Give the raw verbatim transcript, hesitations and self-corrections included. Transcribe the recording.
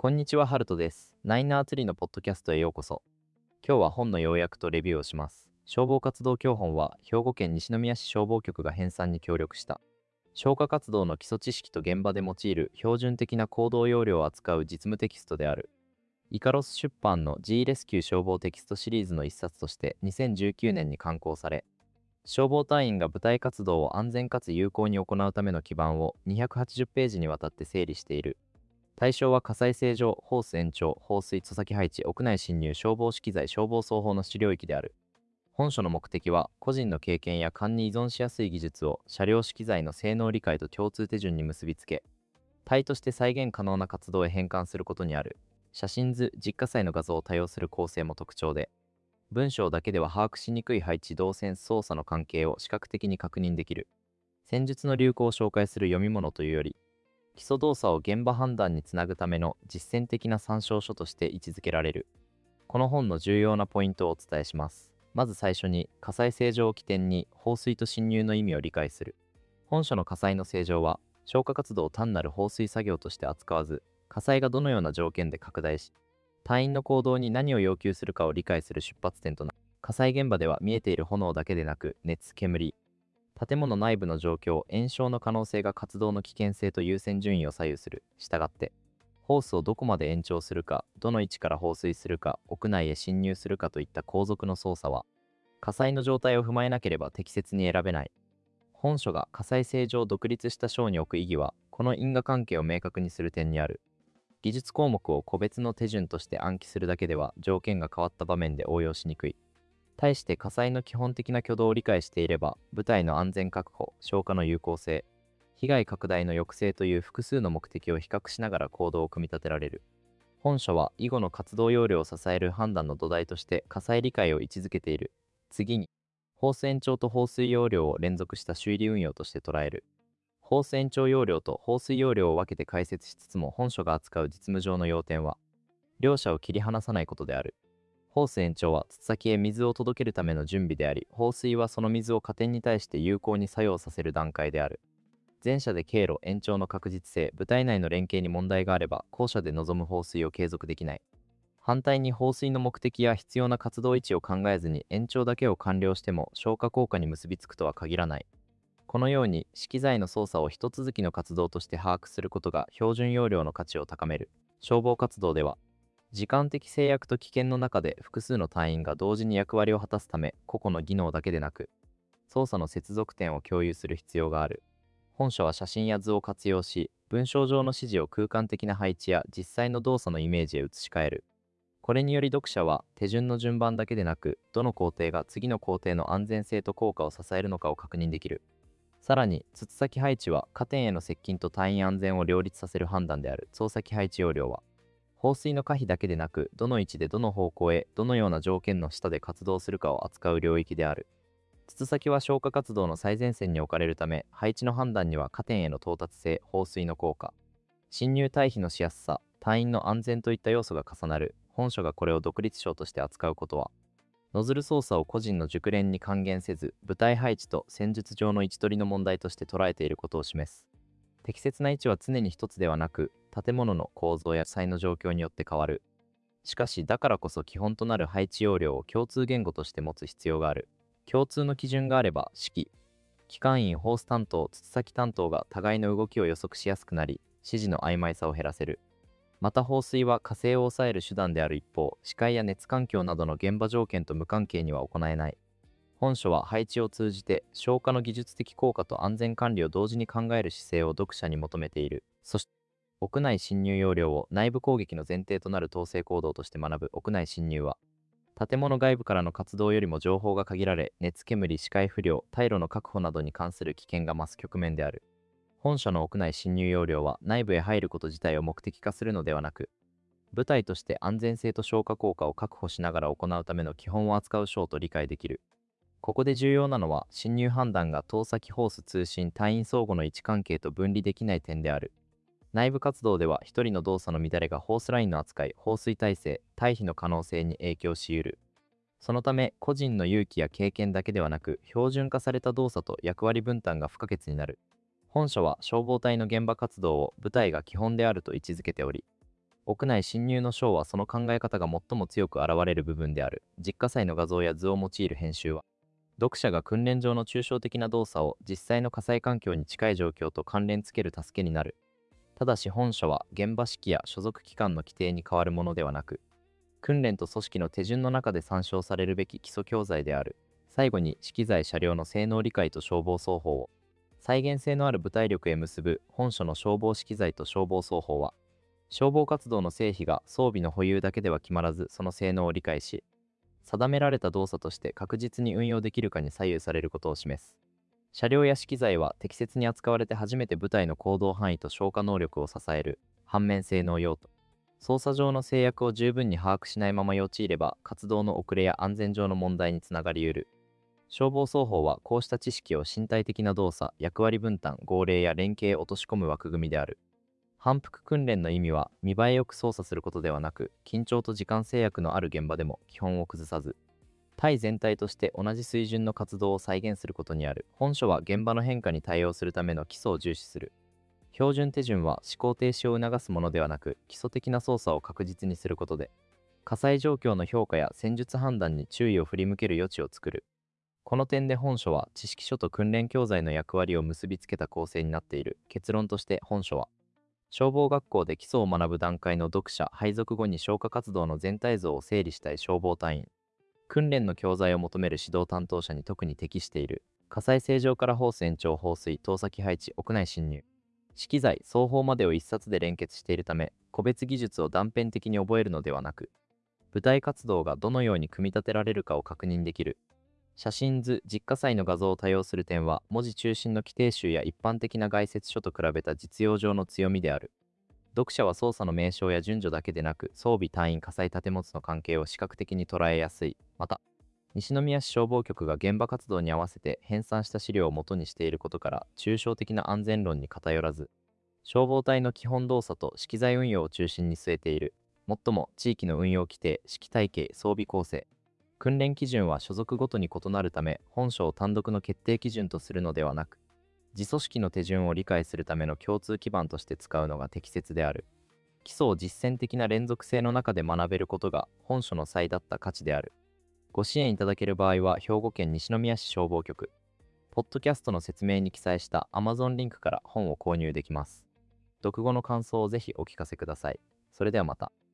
こんにちは、ハルトです。ナイナーツリーのポッドキャストへようこそ。今日は本の要約とレビューをします。消防活動教本は兵庫県西宮市消防局が編纂に協力した消火活動の基礎知識と現場で用いる標準的な行動要領を扱う実務テキストである。イカロス出版の G レスキュー消防テキストシリーズの一冊としてにせんじゅうきゅうねんに刊行され、消防隊員が部隊活動を安全かつ有効に行うための基盤をにひゃくはちじゅっページにわたって整理している。対象は火災正常、ホース延長、放水、土先配置、屋内侵入、消防資機材、消防操法の資領域である。本書の目的は、個人の経験や勘に依存しやすい技術を車両資機材の性能理解と共通手順に結びつけ、体として再現可能な活動へ変換することにある。写真図、実火災の画像を多用する構成も特徴で、文章だけでは把握しにくい配置、動線、操作の関係を視覚的に確認できる。戦術の流行を紹介する読み物というより、基礎動作を現場判断につなぐための実践的な参照書として位置づけられる。この本の重要なポイントをお伝えします。まず最初に、火災正常を起点に放水と侵入の意味を理解する。本書の火災の正常は、消火活動を単なる放水作業として扱わず、火災がどのような条件で拡大し、隊員の行動に何を要求するかを理解する出発点となる。火災現場では見えている炎だけでなく、熱、煙、建物内部の状況、延焼の可能性が活動の危険性と優先順位を左右する。したがって、ホースをどこまで延長するか、どの位置から放水するか、屋内へ侵入するかといった後続の操作は、火災の状態を踏まえなければ適切に選べない。本書が火災正常を独立した章に置く意義は、この因果関係を明確にする点にある。技術項目を個別の手順として暗記するだけでは、条件が変わった場面で応用しにくい。対して火災の基本的な挙動を理解していれば、部隊の安全確保、消火の有効性、被害拡大の抑制という複数の目的を比較しながら行動を組み立てられる。本書は以後の活動要領を支える判断の土台として火災理解を位置づけている。次に、放水延長と放水要領を連続した修理運用として捉える。放水延長要領と放水要領を分けて解説しつつも、本書が扱う実務上の要点は、両者を切り離さないことである。ホース延長は筒先へ水を届けるための準備であり、放水はその水を火点に対して有効に作用させる段階である。前者で経路、延長の確実性、部隊内の連携に問題があれば、後者で望む放水を継続できない。反対に放水の目的や必要な活動位置を考えずに延長だけを完了しても消火効果に結びつくとは限らない。このように、資機材の操作を一続きの活動として把握することが標準要領の価値を高める。消防活動では、時間的制約と危険の中で複数の隊員が同時に役割を果たすため、個々の技能だけでなく、操作の接続点を共有する必要がある。本書は写真や図を活用し、文章上の指示を空間的な配置や実際の動作のイメージへ移し替える。これにより読者は手順の順番だけでなく、どの工程が次の工程の安全性と効果を支えるのかを確認できる。さらに、筒先配置は火点への接近と隊員安全を両立させる判断である。筒先配置要領は、放水の可否だけでなく、どの位置でどの方向へ、どのような条件の下で活動するかを扱う領域である。筒先は消火活動の最前線に置かれるため、配置の判断には火点への到達性、放水の効果、侵入退避のしやすさ、隊員の安全といった要素が重なる。本書がこれを独立章として扱うことは、ノズル操作を個人の熟練に還元せず、部隊配置と戦術上の位置取りの問題として捉えていることを示す。適切な位置は常に一つではなく、建物の構造や災の状況によって変わる。しかし、だからこそ基本となる配置要領を共通言語として持つ必要がある。共通の基準があれば、指揮、機関員、ホース担当、筒先担当が互いの動きを予測しやすくなり、指示の曖昧さを減らせる。また放水は火星を抑える手段である一方、視界や熱環境などの現場条件と無関係には行えない。本書は配置を通じて消火の技術的効果と安全管理を同時に考える姿勢を読者に求めている。そして、屋内侵入要領を内部攻撃の前提となる統制行動として学ぶ。屋内侵入は、建物外部からの活動よりも情報が限られ、熱煙、視界不良、退路の確保などに関する危険が増す局面である。本書の屋内侵入要領は内部へ入ること自体を目的化するのではなく、部隊として安全性と消火効果を確保しながら行うための基本を扱う章と理解できる。ここで重要なのは、侵入判断が投先ホース通信隊員相互の位置関係と分離できない点である。内部活動では一人の動作の乱れがホースラインの扱い、放水体制、退避の可能性に影響し得る。そのため、個人の勇気や経験だけではなく、標準化された動作と役割分担が不可欠になる。本書は消防隊の現場活動を部隊が基本であると位置づけており、 屋内侵入の章はその考え方が最も強く現れる部分である。実火災の画像や図を用いる編集は、読者が訓練上の抽象的な動作を実際の火災環境に近い状況と関連付ける助けになる。ただし本書は現場指揮や所属機関の規定に変わるものではなく、訓練と組織の手順の中で参照されるべき基礎教材である。最後に資機材車両の性能理解と消防操法を再現性のある部隊力へ結ぶ本書の消防資機材と消防操法は、消防活動の成否が装備の保有だけでは決まらず、その性能を理解し、定められた動作として確実に運用できるかに左右されることを示す。車両や資機材は適切に扱われて初めて部隊の行動範囲と消火能力を支える。反面性能用途。操作上の制約を十分に把握しないまま用いれば活動の遅れや安全上の問題につながりうる。消防操法はこうした知識を身体的な動作、役割分担、号令や連携へ落とし込む枠組みである。反復訓練の意味は見栄えよく操作することではなく、緊張と時間制約のある現場でも基本を崩さず、隊全体として同じ水準の活動を再現することにある。本書は現場の変化に対応するための基礎を重視する。標準手順は思考停止を促すものではなく、基礎的な操作を確実にすることで、火災状況の評価や戦術判断に注意を振り向ける余地を作る。この点で本書は知識書と訓練教材の役割を結びつけた構成になっている。結論として本書は、消防学校で基礎を学ぶ段階の読者、配属後に消火活動の全体像を整理したい消防隊員、訓練の教材を求める指導担当者に特に適している。火災正常からホース延長放水、投先配置、屋内侵入。資機材、双方までを一冊で連結しているため、個別技術を断片的に覚えるのではなく、部隊活動がどのように組み立てられるかを確認できる。写真図、実火災の画像を多用する点は、文字中心の規定集や一般的な概説書と比べた実用上の強みである。読者は操作の名称や順序だけでなく、装備、隊員、火災、建物の関係を視覚的に捉えやすい。また、西宮市消防局が現場活動に合わせて編纂した資料を元にしていることから、抽象的な安全論に偏らず、消防隊の基本動作と資機材運用を中心に据えている。もっとも、地域の運用規定、指揮体系、装備構成、訓練基準は所属ごとに異なるため、本書を単独の決定基準とするのではなく、自組織の手順を理解するための共通基盤として使うのが適切である。基礎を実践的な連続性の中で学べることが本書の際立った価値である。ご支援いただける場合は、兵庫県西宮市消防局、ポッドキャストの説明に記載した Amazon リンクから本を購入できます。読後の感想をぜひお聞かせください。それではまた。